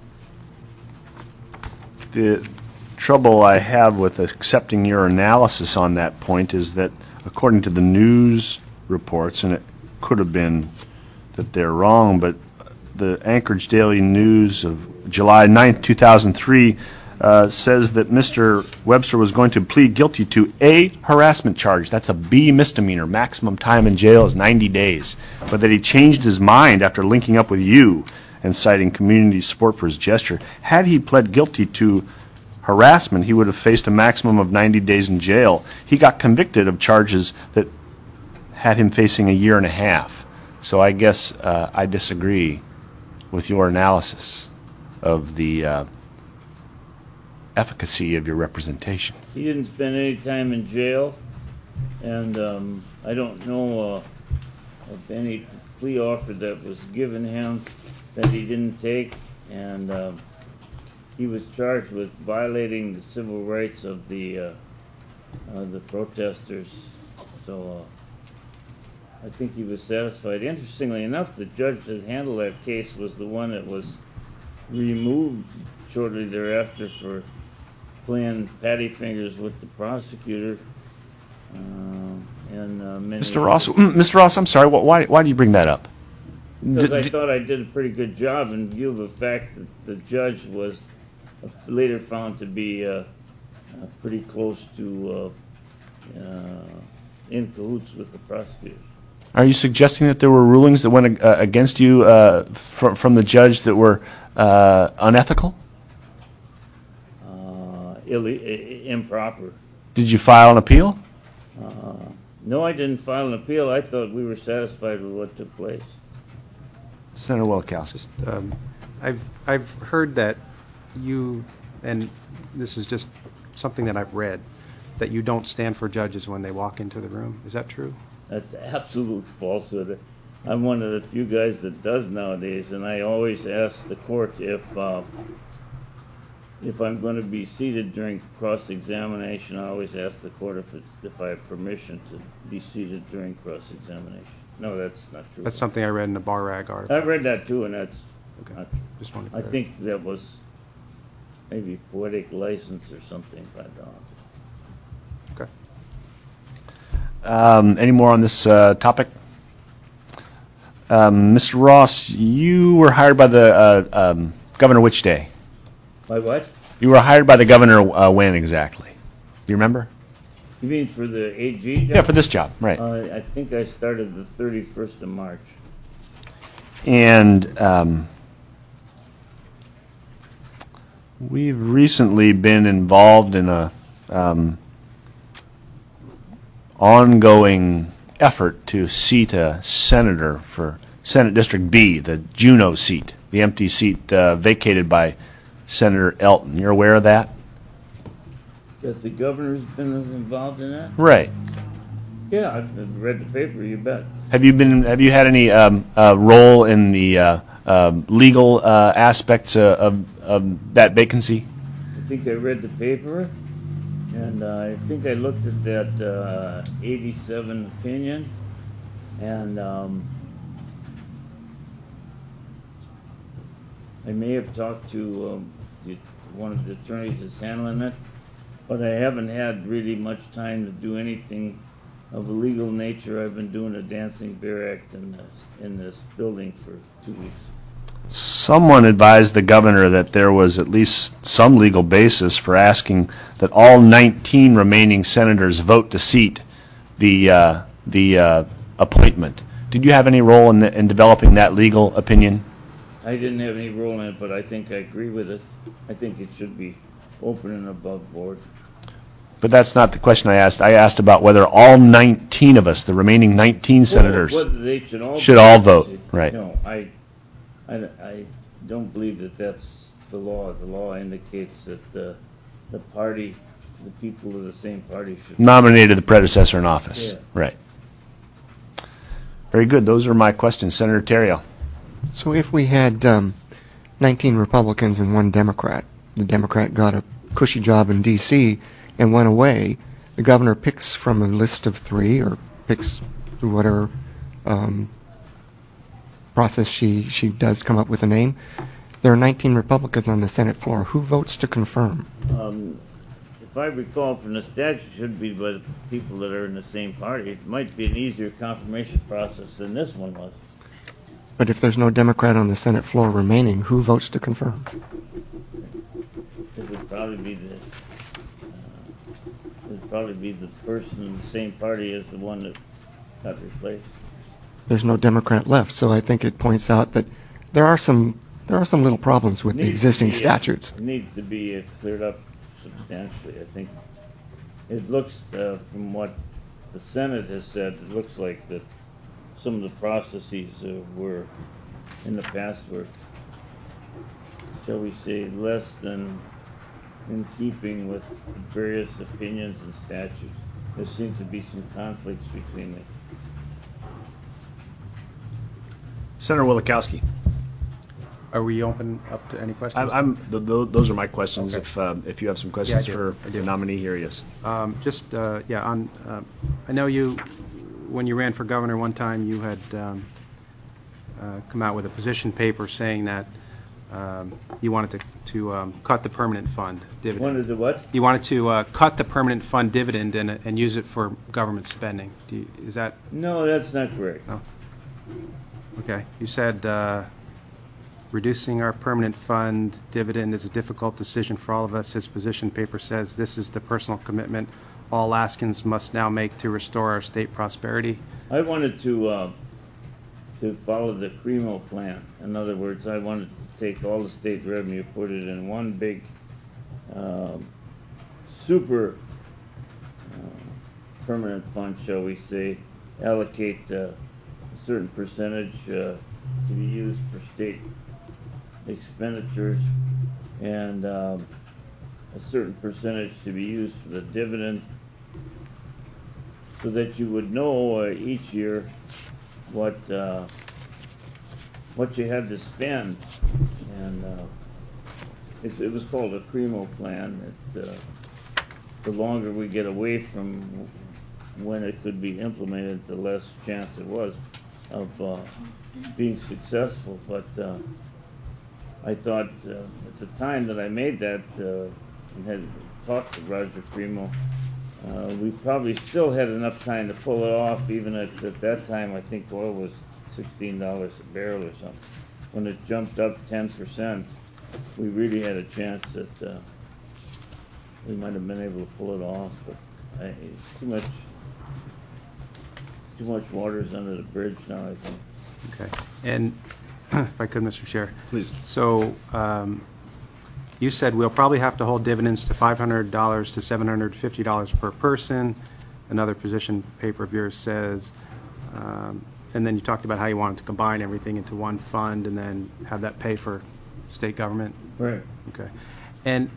The trouble I have with accepting your analysis on that point is that according to the news reports, and it could have been that they're wrong, but the Anchorage Daily News of July 9th, 2003 says that Mr. Webster was going to plead guilty to a harassment charge. That's a B misdemeanor. Maximum time in jail is 90 days. But that he changed his mind after linking up with you and citing community support for his gesture. Had he pled guilty to harassment, he would have faced a maximum of 90 days in jail. He got convicted of charges that had him facing 1.5 years. So I guess I disagree with your analysis of the efficacy of your representation. He didn't spend any time in jail, and I don't know of any plea offer that was given him that he didn't take, and he was charged with violating the civil rights of the protesters. So I think he was satisfied. Interestingly enough, the judge that handled that case was the one that was removed shortly thereafter for playing patty fingers with the prosecutor. Mr. Ross, I'm sorry. Why do you bring that up? Because I thought I did a pretty good job in view of the fact that the judge was later found to be pretty close to in cahoots with the prosecutor. Are you suggesting that there were rulings that went against you from the judge that were unethical? Improper. Did you file an appeal? No, I didn't file an appeal. I thought we were satisfied with what took place. Senator Wilkowski. I've heard that you, and this is just something that I've read, that you don't stand for judges when they walk into the room. Is that true? That's absolute falsehood. I'm one of the few guys that does nowadays, and I always ask the court if I'm going to be seated during cross-examination. I always ask the court if I have permission to be seated during cross-examination. No, that's not true. That's something I read in the Bar Rag article. I read that too, and that's Okay. not. Just wanted to I clarify. think that was maybe poetic license or something. I don't know. Okay. Any more on this topic? Mr. Ross, you were hired by the governor which day? By what? You were hired by the governor when exactly? Do you remember? You mean for the AG job? Yeah, for this job, right. I think I started the 31st of March. And we've recently been involved in a ongoing effort to seat a senator for Senate District B, the Juneau seat, the empty seat vacated by Senator Elton. You're aware of that? That the governor's been involved in that? Right. Yeah, I've read the paper, you bet. Have you had any role in the legal aspects of that vacancy? I think I read the paper, and I think I looked at that 87 opinion, and I may have talked to one of the attorneys that's handling it, but I haven't had really much time to do anything of a legal nature. I've been doing a Dancing Bear Act in this building for 2 weeks. Someone advised the governor that there was at least some legal basis for asking that all 19 remaining senators vote to seat the appointment. Did you have any role in developing that legal opinion? I didn't have any role in it, but I think I agree with it. I think it should be open and above board. But that's not the question I asked. I asked about whether all 19 of us, the remaining 19 senators, Whether they should all vote, right. No, I don't believe that that's the law. The law indicates that the party, the people of the same party should nominated the predecessor in office. Yeah. Right. Very good. Those are my questions. Senator Terrio. So if we had 19 Republicans and one Democrat, the Democrat got a cushy job in D.C. and went away, the governor picks from a list of 3 or picks through whatever process she does come up with a name. There are 19 Republicans on the Senate floor. Who votes to confirm? If I recall from the statute, it should be by the people that are in the same party. It might be an easier confirmation process than this one was. But if there's no Democrat on the Senate floor remaining, who votes to confirm? It would probably be the person in the same party as the one that got replaced. There's no Democrat left, so I think it points out that there are some little problems with the existing statutes. It needs to be cleared up substantially. I think it looks, from what the Senate has said, it looks like that some of the processes were, in the past, were, shall we say, less than in keeping with various opinions and statutes. There seems to be some conflicts between them. Senator Wilkowski. Are we open up to any questions? Those are my questions. Okay. If you have some questions Yeah, I for do. the nominee, here he is. I know you, when you ran for governor one time, you had come out with a position paper saying that you wanted to cut the permanent fund dividend. Wanted to what? You wanted to cut the permanent fund dividend and use it for government spending. Is that? No, that's not correct. No. Okay. You said reducing our permanent fund dividend is a difficult decision for all of us. His position paper says this is the personal commitment all Alaskans must now make to restore our state prosperity. I wanted to follow the Cremo plan. In other words, I wanted to take all the state revenue, put it in one big super permanent fund, shall we say, allocate a certain percentage to be used for state expenditures and a certain percentage to be used for the dividend, so that you would know each year what you had to spend. And it was called a Cremo plan. The longer we get away from when it could be implemented, the less chance it was of being successful. But I thought at the time that I made that and had talked to Roger Cremo, we probably still had enough time to pull it off. Even at that time, I think oil was $16 a barrel or something. When it jumped up 10%, we really had a chance that we might have been able to pull it off. But it's too much water's under the bridge now, I think. Okay. And if I could, Mr. Chair. Please. So you said we'll probably have to hold dividends to $500 to $750 per person. Another position paper of yours says, and then you talked about how you wanted to combine everything into one fund and then have that pay for state government. Right. Okay. And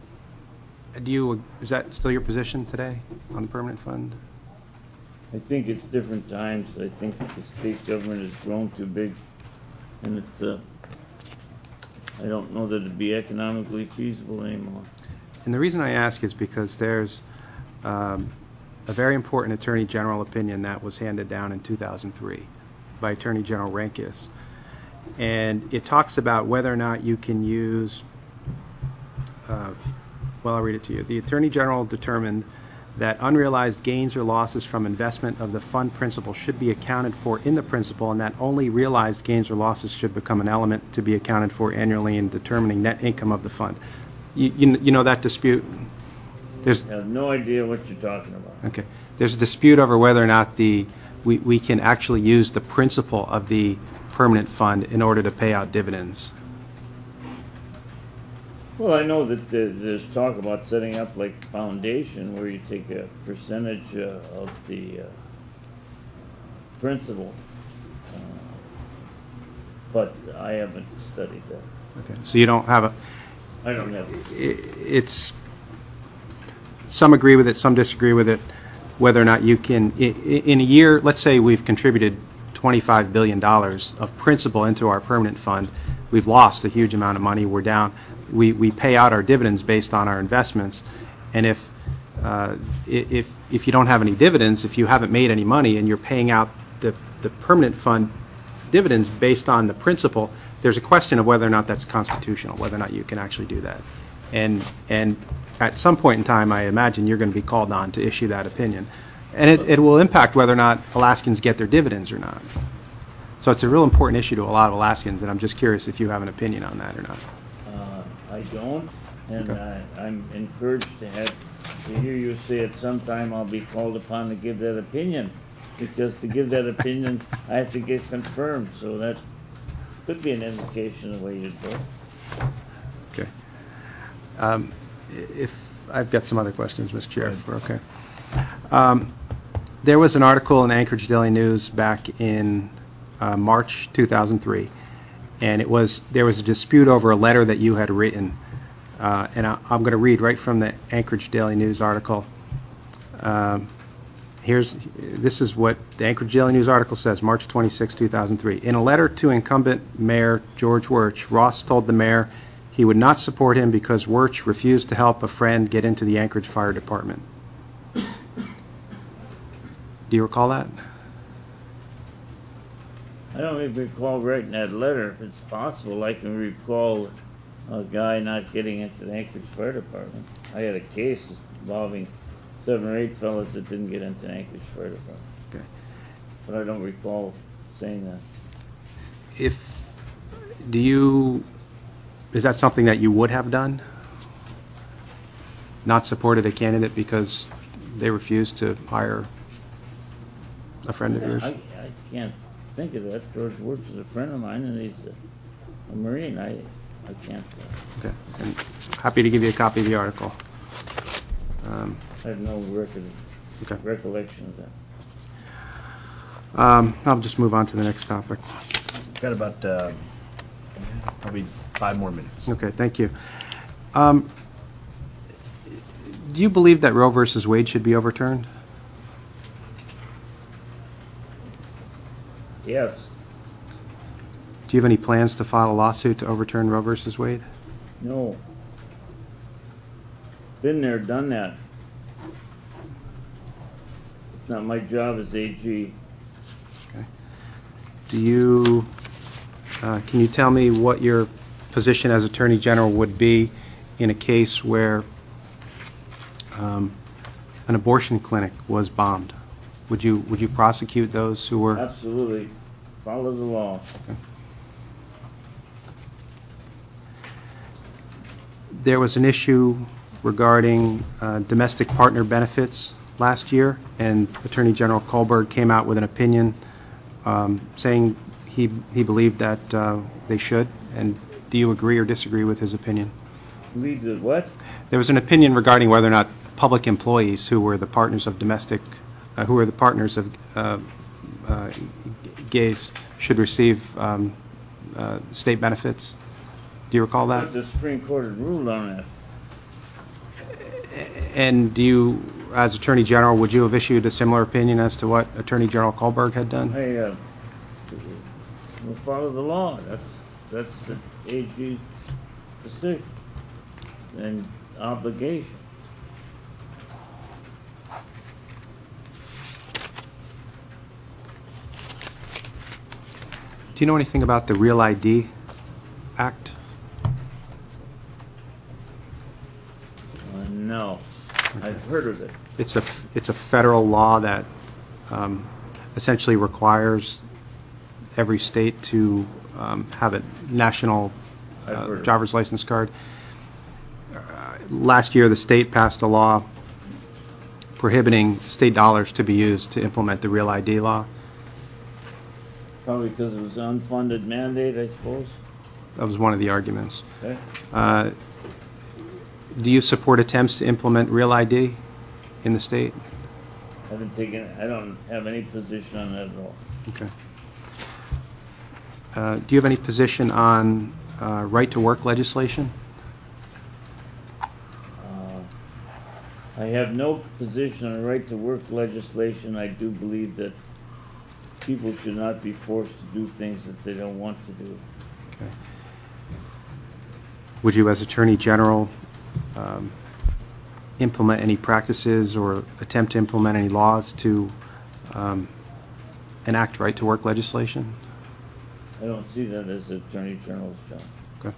is that still your position today on the permanent fund? I think it's different times. I think the state government has grown too big, and it's I don't know that it'd be economically feasible anymore. And the reason I ask is because there's a very important Attorney General opinion that was handed down in 2003 by Attorney General Rehnquist. And it talks about whether or not you can use, well, I'll read it to you. The Attorney General determined that unrealized gains or losses from investment of the fund principal should be accounted for in the principal, and that only realized gains or losses should become an element to be accounted for annually in determining net income of the fund. You know that dispute? I have no idea what you're talking about. Okay. There's a dispute over whether or not we can actually use the principal of the permanent fund in order to pay out dividends. Well, I know that there's talk about setting up like a foundation where you take a percentage of the principal, but I haven't studied that. Okay. So you don't have I don't have it's some agree with it, some disagree with it, whether or not you can, in a year, let's say we've contributed $25 billion of principal into our permanent fund. We've lost a huge amount of money. We're down. We pay out our dividends based on our investments. And if you don't have any dividends, if you haven't made any money and you're paying out the permanent fund dividends based on the principal, there's a question of whether or not that's constitutional, whether or not you can actually do that. And at some point in time, I imagine you're going to be called on to issue that opinion. And it will impact whether or not Alaskans get their dividends or not. So it's a real important issue to a lot of Alaskans, and I'm just curious if you have an opinion on that or not. I don't, and Okay. I'm encouraged to hear you say at some time I'll be called upon to give that opinion, because to give that opinion I have to get confirmed, so that could be an indication of the way you'd vote. Okay. If I've got some other questions, Mr. Chair. If we're okay. There was an article in Anchorage Daily News back in March 2003, and there was a dispute over a letter that you had written, and I'm going to read right from the Anchorage Daily News article. This is what the Anchorage Daily News article says, March 26, 2003. In a letter to incumbent Mayor George Wirch, Ross told the mayor he would not support him because Wirch refused to help a friend get into the Anchorage Fire Department. Do you recall that? I don't even recall writing that letter. If it's possible, I can recall a guy not getting into the Anchorage Fire Department. I had a case involving 7 or 8 fellas that didn't get into the Anchorage Fire Department. Okay. But I don't recall saying that. Is that something that you would have done? Not supported a candidate because they refused to hire a friend of yours? I can't think of that. George Wirch is a friend of mine, and he's a Marine. I can't. Okay. And happy to give you a copy of the article. I have no record Okay. recollection of that. I'll just move on to the next topic. Got about probably 5 more minutes. Okay, thank you. Do you believe that Roe versus Wade should be overturned? Yes, Do you have any plans to file a lawsuit to overturn Roe versus Wade? no. Been there, done that. It's not my job as AG. Do you, can you tell me what your position as Attorney General would be in a case where an abortion clinic was bombed? Would you prosecute those who were? Absolutely. Follow the law. There was an issue regarding domestic partner benefits last year, and Attorney General Kohlberg came out with an opinion saying he believed that they should. And do you agree or disagree with his opinion? Believe that what? There was an opinion regarding whether or not public employees who were the partners of gays should receive state benefits. Do you recall that? The Supreme Court had ruled on that. And do you, as Attorney General, would you have issued a similar opinion as to what Attorney General Kohlberg had done? Hey, we'll follow the law. That's the AG's decision and obligation. Do you know anything about the Real ID Act? No, I've heard of it. It's a federal law that essentially requires every state to have a national I've heard of it. driver's license card. Last year, the state passed a law prohibiting state dollars to be used to implement the Real ID law. Probably because it was an unfunded mandate, I suppose. That was one of the arguments. Okay. Do you support attempts to implement Real ID in the state? I don't have any position on that at all. Okay. Do you have any position on right-to-work legislation? I have no position on right-to-work legislation. I do believe that people should not be forced to do things that they don't want to do. Okay. Would you, as Attorney General, implement any practices or attempt to implement any laws to enact right-to-work legislation? I don't see that as the Attorney General's job. Okay.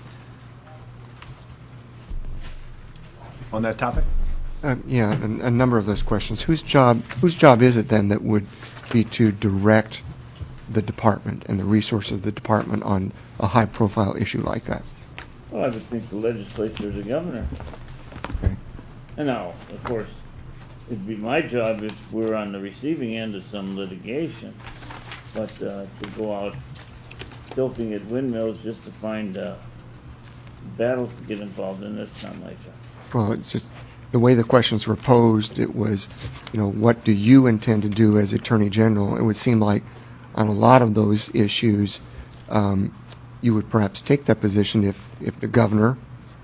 On that topic? Yeah, a number of those questions. Whose job is it then that would be to direct the department and the resources of the department on a high-profile issue like that? Well, I would think the legislature is the governor. Okay. And now, of course, it'd be my job if we're on the receiving end of some litigation. But to go out tilting at windmills just to find battles to get involved in, that's not my job. Well, it's just the way the questions were posed, it was, what do you intend to do as Attorney General? It would seem like on a lot of those issues, you would perhaps take that position if the governor,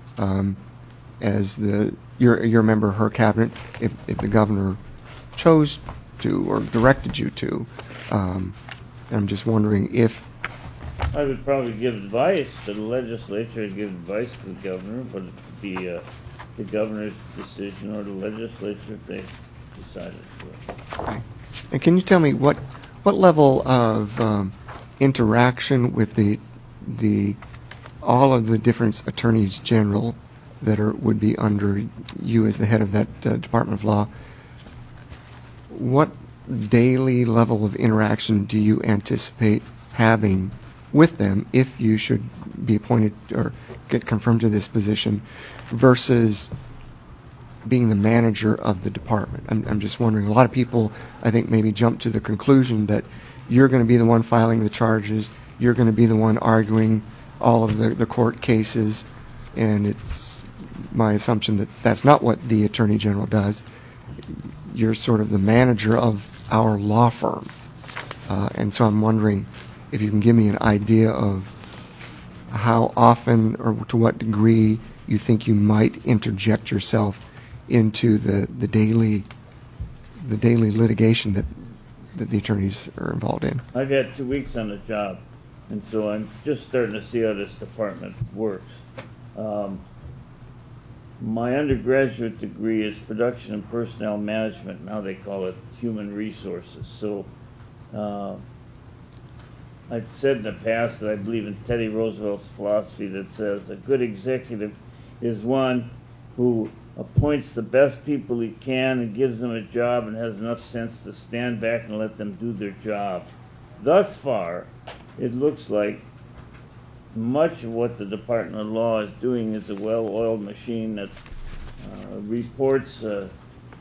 as your member of her cabinet, if the governor chose to or directed you to. And I'm just wondering if. I would probably give advice to the legislature, I'd give advice to the governor, but it would be the governor's decision or the legislature if they decided to do it. Okay. And can you tell me what level of interaction with the all of the different attorneys general that would be under you as the head of that Department of Law, what daily level of interaction do you anticipate having with them if you should be appointed or get confirmed to this position versus being the manager of the department? I'm just wondering. A lot of people, I think, maybe jump to the conclusion that you're going to be the one filing the charges, you're going to be the one arguing all of the court cases, and it's my assumption that that's not what the Attorney General does. you're sort of the manager of our law firm. And so I'm wondering if you can give me an idea of how often or to what degree you think you might interject yourself into the daily litigation that the attorneys are involved in. I've had 2 weeks on the job, and so I'm just starting to see how this department works. My undergraduate degree is production and personnel management. Now they call it human resources. So I've said in the past that I believe in Teddy Roosevelt's philosophy that says a good executive is one who appoints the best people he can and gives them a job and has enough sense to stand back and let them do their job. Thus far, it looks like much of what the Department of Law is doing is a well-oiled machine that reports the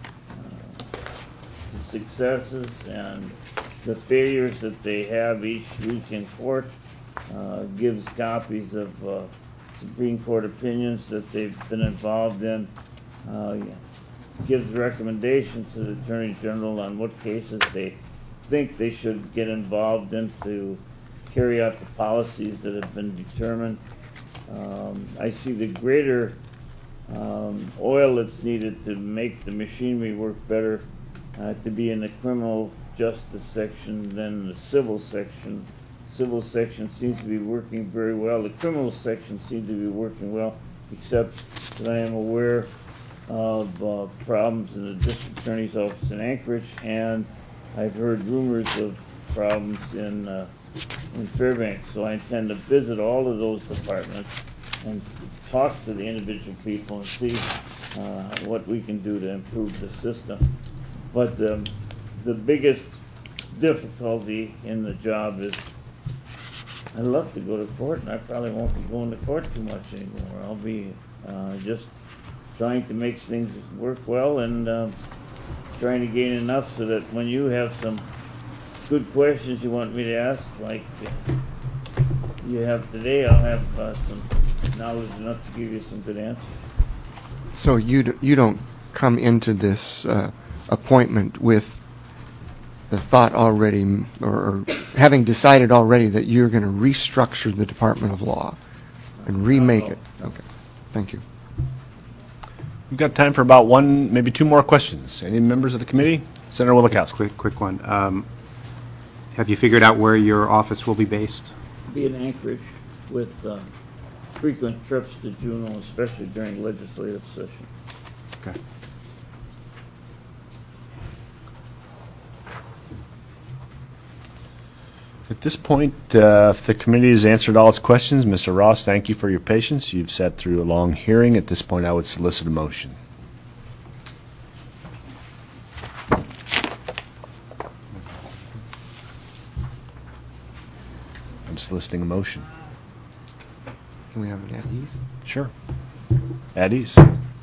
successes and the failures that they have each week in court, gives copies of Supreme Court opinions that they've been involved in, gives recommendations to the Attorney General on what cases they think they should get involved in to carry out the policies that have been determined. I see the greater oil that's needed to make the machinery work better to be in the criminal justice section than the civil section. Civil section seems to be working very well. The criminal section seems to be working well, except that I am aware of problems in the district attorney's office in Anchorage, and I've heard rumors of problems in Fairbanks. So I intend to visit all of those departments and talk to the individual people and see what we can do to improve the system. But the biggest difficulty in the job is I love to go to court, and I probably won't be going to court too much anymore. I'll be just trying to make things work well and trying to gain enough so that when you have some good questions you want me to ask, like you have today, I'll have some knowledge enough to give you some good answers. So you don't come into this appointment with the thought already, or having decided already that you're going to restructure the Department of Law and remake it. Okay, thank you. We've got time for about one, maybe two more questions. Any members of the committee? Senator Willikowski. Quick one. Have you figured out where your office will be based? Be in Anchorage with frequent trips to Juneau, especially during legislative session. Okay. At this point, if the committee has answered all its questions, Mr. Ross, thank you for your patience. You've sat through a long hearing. At this point, I would solicit a motion. I'm soliciting a motion. Can we have it at ease? Sure. At ease.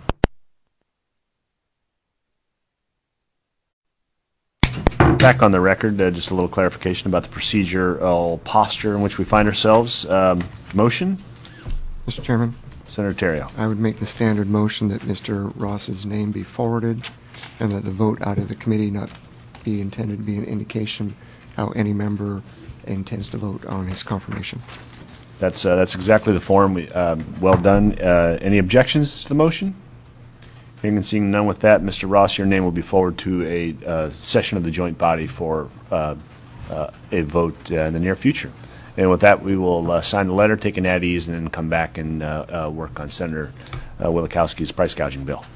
Back on the record, just a little clarification about the procedural posture in which we find ourselves. Motion? Mr. Chairman, Senator Terrio. I would make the standard motion that Mr. Ross's name be forwarded and that the vote out of the committee not be intended to be an indication how any member intends to vote on his confirmation. That's exactly the form. Well done. Any objections to the motion? Hearing and seeing none with that, Mr. Ross, your name will be forwarded to a session of the joint body for a vote in the near future. And with that, we will sign the letter, take an at ease, and then come back and work on Senator Willikowski's price gouging bill.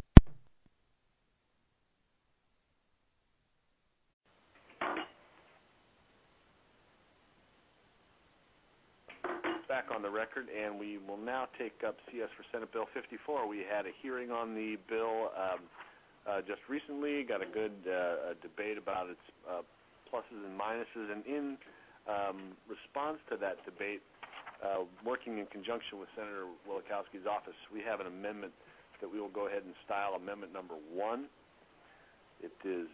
Back on the record, and we will now take up CS for Senate Bill 54. We had a hearing on the bill just recently, got a good debate about its pluses and minuses, and in response to that debate, working in conjunction with Senator Willikowski's office, we have an amendment that we will go ahead and style amendment number 1. It is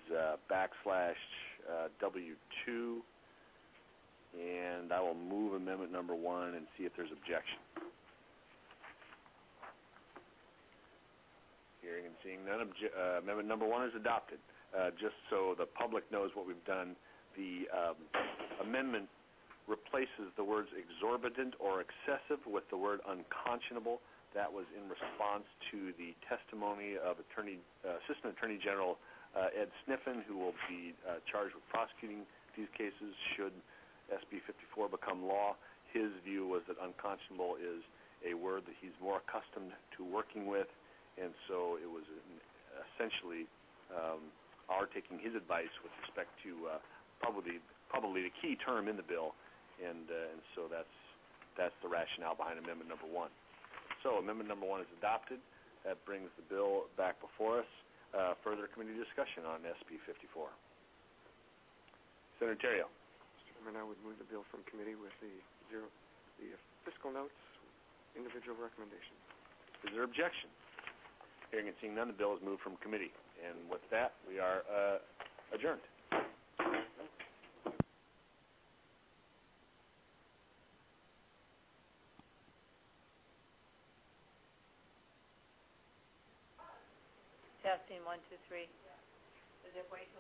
/W2. And I will move amendment number 1 and see if there's objection. Hearing and seeing none, amendment number 1 is adopted. just so the public knows what we've done, the amendment replaces the words exorbitant or excessive with the word unconscionable. That was in response to the testimony of Assistant Attorney General Ed Sniffen, who will be charged with prosecuting these cases should SB 54 become law. His view was that unconscionable is a word that he's more accustomed to working with, and so it was essentially our taking his advice with respect to probably the key term in the bill, and so that's the rationale behind Amendment Number 1. So Amendment Number 1 is adopted. That brings the bill back before us. Further committee discussion on SB 54. Senator Terrio. Mr. Chairman, I would move the bill from committee with the fiscal notes, individual recommendations. Is there objection? Hearing and seeing none, the bill is moved from committee. And with that, we are adjourned. Testing 1, 2, 3. Does it wait till